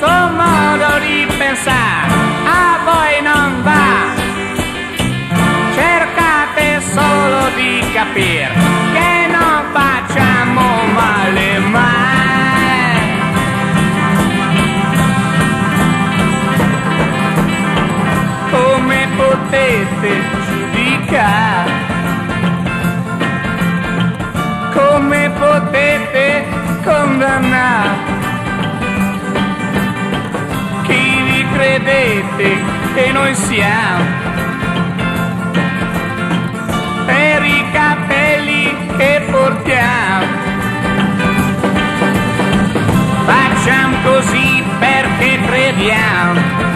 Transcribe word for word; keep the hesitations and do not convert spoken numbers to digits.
tuo modo di pensare a voi non va. Cercate solo di capire che non facciamo male mai. Come potete giudicare? Come potete condannare? Chi vi credete che noi siamo? Per i capelli che portiamo. Facciamo così perché crediamo